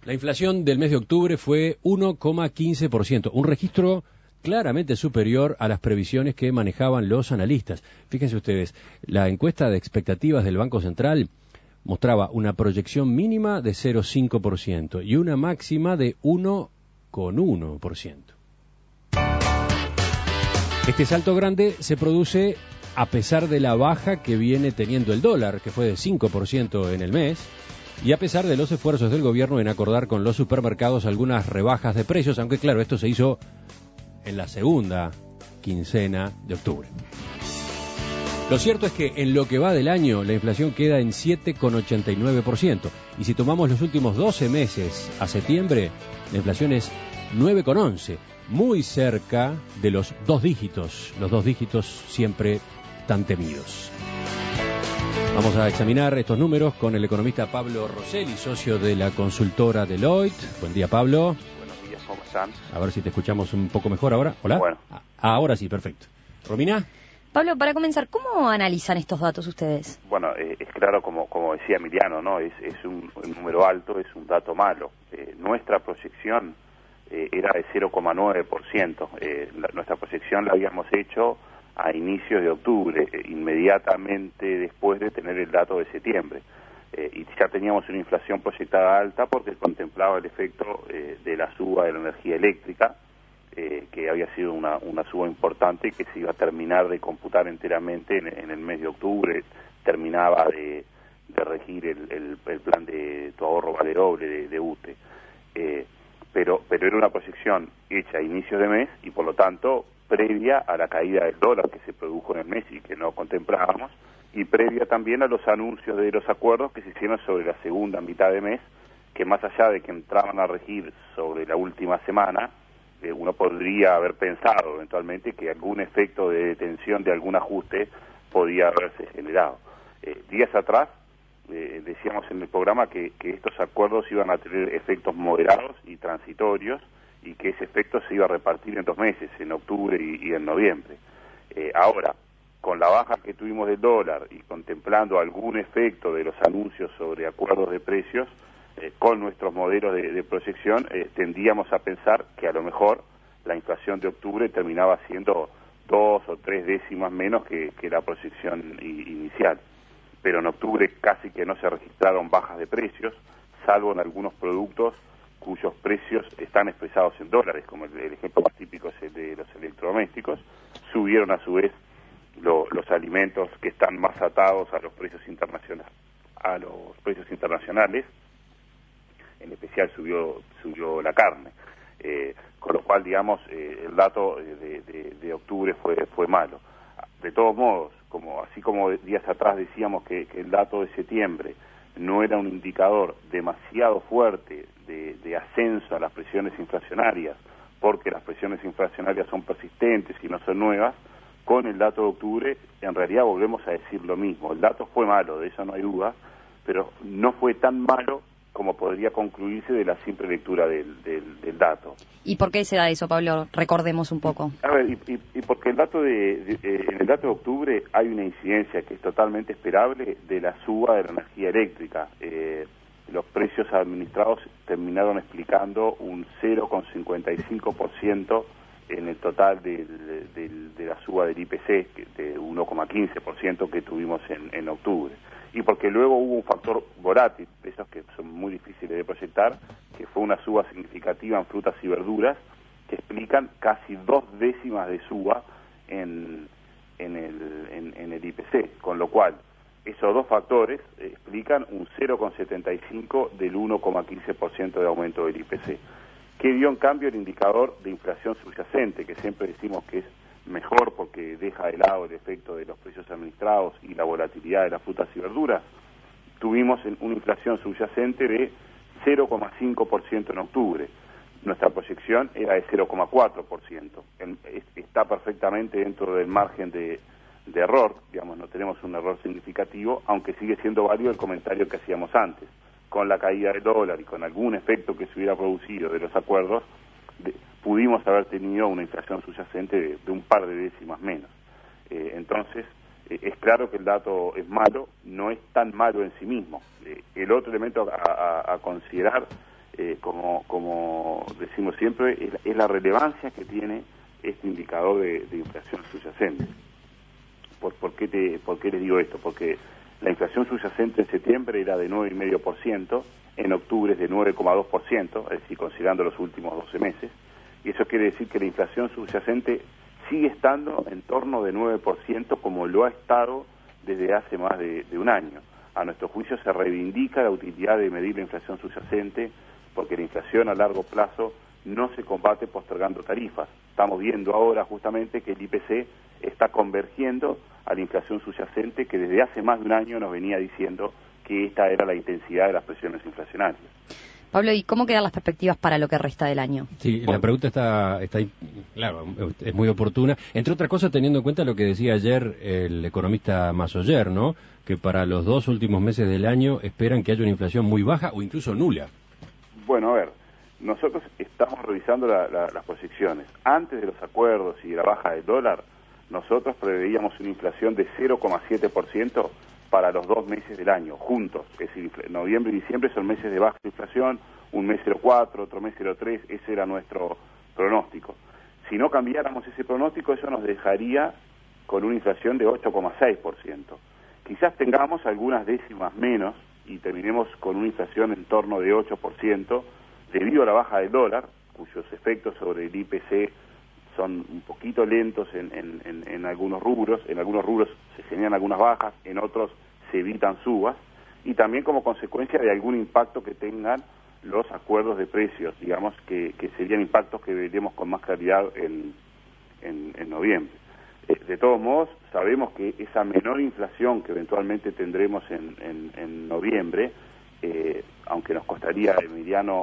La inflación del mes de octubre fue 1,15%, un registro claramente superior a las previsiones que manejaban los analistas. Fíjense ustedes, la encuesta de expectativas del Banco Central mostraba una proyección mínima de 0,5% y una máxima de 1,1%. Este salto grande se produce a pesar de la baja que viene teniendo el dólar, que fue de 5% en el mes, y a pesar de los esfuerzos del gobierno en acordar con los supermercados algunas rebajas de precios, aunque claro, esto se hizo en la segunda quincena de octubre. Lo cierto es que en lo que va del año la inflación queda en 7,89%, y si tomamos los últimos 12 meses a septiembre, la inflación es 9,11%, muy cerca de los dos dígitos siempre tan temidos. Vamos a examinar estos números con el economista Pablo Rosselli, socio de la consultora Deloitte. Buen día, Pablo. Buenos días, ¿cómo están? A ver si te escuchamos un poco mejor ahora. ¿Hola? Bueno. Ahora sí, perfecto. ¿Romina? Pablo, para comenzar, ¿cómo analizan estos datos ustedes? Bueno, es claro, como decía Emiliano, ¿no? Es un número alto, es un dato malo. Nuestra proyección era de 0,9%. Nuestra proyección la habíamos hecho a inicios de octubre, inmediatamente después de tener el dato de septiembre. Y ya teníamos una inflación proyectada alta porque contemplaba el efecto de la suba de la energía eléctrica, que había sido una suba importante y que se iba a terminar de computar enteramente en el mes de octubre. Terminaba de regir el plan de Tu Ahorro Vale Doble de UTE. Pero era una proyección hecha a inicios de mes y por lo tanto previa a la caída del dólar que se produjo en el mes y que no contemplábamos, y previa también a los anuncios de los acuerdos que se hicieron sobre la segunda mitad de mes, que más allá de que entraban a regir sobre la última semana, uno podría haber pensado eventualmente que algún efecto de detención de algún ajuste podía haberse generado. Días atrás decíamos en el programa que estos acuerdos iban a tener efectos moderados y transitorios y que ese efecto se iba a repartir en 2 meses, en octubre y en noviembre. Ahora, con la baja que tuvimos del dólar y contemplando algún efecto de los anuncios sobre acuerdos de precios, con nuestros modelos de proyección, tendíamos a pensar que a lo mejor la inflación de octubre terminaba siendo 2 o 3 décimas menos que la proyección inicial. Pero en octubre casi que no se registraron bajas de precios, salvo en algunos productos cuyos precios están expresados en dólares, como el ejemplo más típico es el de los electrodomésticos. Subieron a su vez los alimentos que están más atados a los precios internacionales, en especial subió la carne, con lo cual digamos el dato de octubre fue malo. De todos modos, así como días atrás decíamos que el dato de septiembre no era un indicador demasiado fuerte de ascenso a las presiones inflacionarias, porque las presiones inflacionarias son persistentes y no son nuevas, con el dato de octubre en realidad volvemos a decir lo mismo. El dato fue malo, de eso no hay duda, pero no fue tan malo como podría concluirse de la simple lectura del dato. ¿Y por qué se da eso, Pablo? Recordemos un poco. A ver, y porque el dato en el dato de octubre hay una incidencia que es totalmente esperable de la suba de la energía eléctrica. Los precios administrados terminaron explicando un 0,55% en el total de la suba del IPC, de 1,15% que tuvimos en octubre. Y porque luego hubo un factor volátil, de esos que son muy difíciles de proyectar, que fue una suba significativa en frutas y verduras, que explican casi 2 décimas de suba en el IPC, con lo cual esos dos factores explican un 0,75 del 1,15% de aumento del IPC, que dio en cambio el indicador de inflación subyacente, que siempre decimos que es mejor porque deja de lado el efecto de los precios administrados y la volatilidad de las frutas y verduras. Tuvimos una inflación subyacente de 0,5% en octubre. Nuestra proyección era de 0,4%. Está perfectamente dentro del margen de error, digamos, no tenemos un error significativo, aunque sigue siendo válido el comentario que hacíamos antes. Con la caída del dólar y con algún efecto que se hubiera producido de los acuerdos, pudimos haber tenido una inflación subyacente de un par de décimas menos. Entonces, es claro que el dato es malo, no es tan malo en sí mismo. El otro elemento a considerar como decimos siempre, es la relevancia que tiene este indicador de inflación subyacente. ¿Por qué les digo esto? Porque la inflación subyacente en septiembre era de 9,5%, en octubre es de 9,2%, es decir, considerando los últimos 12 meses, y eso quiere decir que la inflación subyacente sigue estando en torno de 9%, como lo ha estado desde hace más de un año. A nuestro juicio se reivindica la utilidad de medir la inflación subyacente, porque la inflación a largo plazo no se combate postergando tarifas. Estamos viendo ahora justamente que el IPC está convergiendo a la inflación subyacente, que desde hace más de un año nos venía diciendo que esta era la intensidad de las presiones inflacionarias. Pablo, ¿y cómo quedan las perspectivas para lo que resta del año? Sí, la pregunta está ahí, claro, es muy oportuna. Entre otras cosas, teniendo en cuenta lo que decía ayer el economista Massoyer, ¿no? Que para los 2 últimos meses del año esperan que haya una inflación muy baja o incluso nula. Bueno, a ver, nosotros estamos revisando las proyecciones. Antes de los acuerdos y de la baja del dólar, nosotros preveíamos una inflación de 0,7% para los 2 meses del año, juntos. Es decir, noviembre y diciembre son meses de baja inflación, un mes 0,4, otro mes 0,3, ese era nuestro pronóstico. Si no cambiáramos ese pronóstico, eso nos dejaría con una inflación de 8,6%. Quizás tengamos algunas décimas menos y terminemos con una inflación en torno de 8%, debido a la baja del dólar, cuyos efectos sobre el IPC son un poquito lentos en algunos rubros se generan algunas bajas, en otros se evitan subas, y también como consecuencia de algún impacto que tengan los acuerdos de precios, digamos que serían impactos que veremos con más claridad en noviembre. De todos modos, sabemos que esa menor inflación que eventualmente tendremos en noviembre, aunque nos costaría, Emiliano,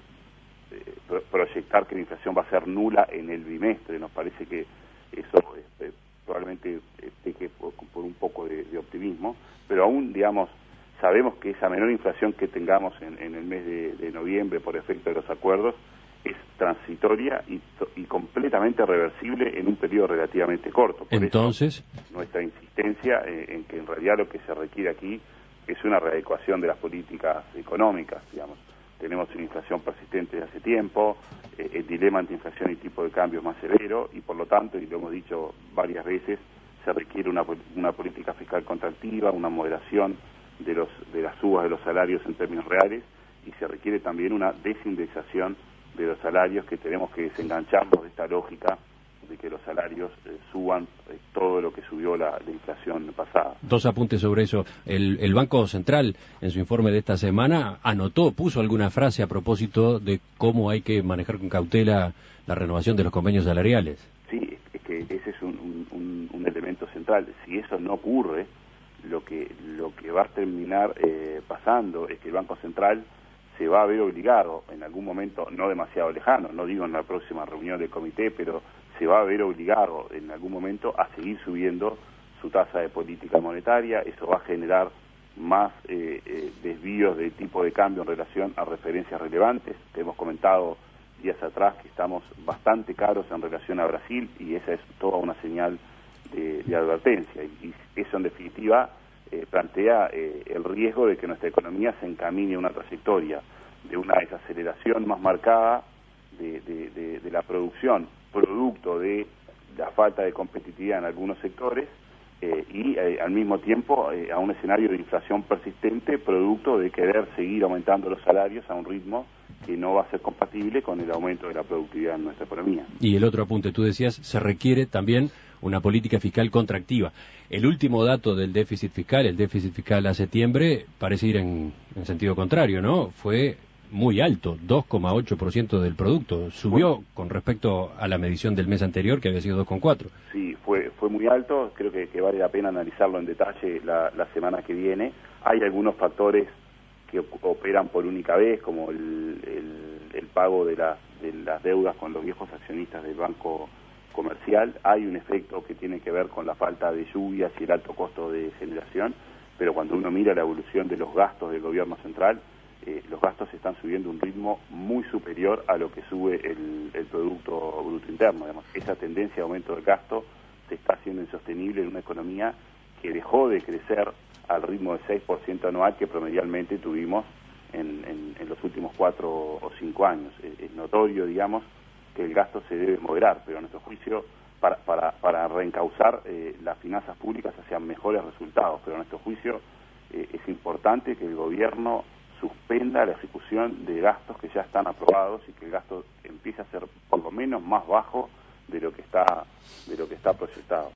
proyectar que la inflación va a ser nula en el bimestre, nos parece que eso probablemente peque por un poco de optimismo, pero aún, digamos, sabemos que esa menor inflación que tengamos en el mes de noviembre por efecto de los acuerdos es transitoria y completamente reversible en un periodo relativamente corto. Por Entonces, eso, nuestra insistencia en que en realidad lo que se requiere aquí es una readecuación de las políticas económicas, digamos. Tenemos una inflación persistente desde hace tiempo, el dilema entre inflación y tipo de cambio es más severo y por lo tanto, y lo hemos dicho varias veces, se requiere una política fiscal contractiva, una moderación de las subas de los salarios en términos reales y se requiere también una desindexación de los salarios, que tenemos que desengancharnos de esta lógica de que los salarios suban todo lo que subió la inflación pasada. 2 apuntes sobre eso. El Banco Central, en su informe de esta semana, puso alguna frase a propósito de cómo hay que manejar con cautela la renovación de los convenios salariales. Sí, es que ese es un elemento central. Si eso no ocurre, lo que va a terminar pasando es que el Banco Central se va a ver obligado en algún momento, no demasiado lejano, no digo en la próxima reunión del comité, pero se va a ver obligado en algún momento a seguir subiendo su tasa de política monetaria. Eso va a generar más desvíos de tipo de cambio en relación a referencias relevantes. Te hemos comentado días atrás que estamos bastante caros en relación a Brasil y esa es toda una señal de advertencia y eso en definitiva plantea el riesgo de que nuestra economía se encamine a una trayectoria de una desaceleración más marcada de la producción, producto de la falta de competitividad en algunos sectores y al mismo tiempo a un escenario de inflación persistente, producto de querer seguir aumentando los salarios a un ritmo que no va a ser compatible con el aumento de la productividad en nuestra economía. Y el otro apunte, tú decías, se requiere también una política fiscal contractiva. El último dato del déficit fiscal, el déficit fiscal a septiembre, parece ir en sentido contrario, ¿no? Fue muy alto, 2,8% del producto. Subió con respecto a la medición del mes anterior, que había sido 2,4%. Sí, fue muy alto. Creo que vale la pena analizarlo en detalle la semana que viene. Hay algunos factores que operan por única vez, como el pago de las deudas con los viejos accionistas del Banco Comercial. Hay un efecto que tiene que ver con la falta de lluvias y el alto costo de generación, pero cuando uno mira la evolución de los gastos del gobierno central, los gastos están subiendo a un ritmo muy superior a lo que sube el Producto Bruto Interno. Digamos, esa tendencia de aumento del gasto se está haciendo insostenible en una economía que dejó de crecer al ritmo de 6% anual que promedialmente tuvimos en los últimos 4 o 5 años. Es notorio, digamos, que el gasto se debe moderar, pero a nuestro juicio, para reencauzar las finanzas públicas hacia mejores resultados, pero a nuestro juicio es importante que el gobierno suspenda la ejecución de gastos que ya están aprobados y que el gasto empiece a ser por lo menos más bajo de lo que está proyectado.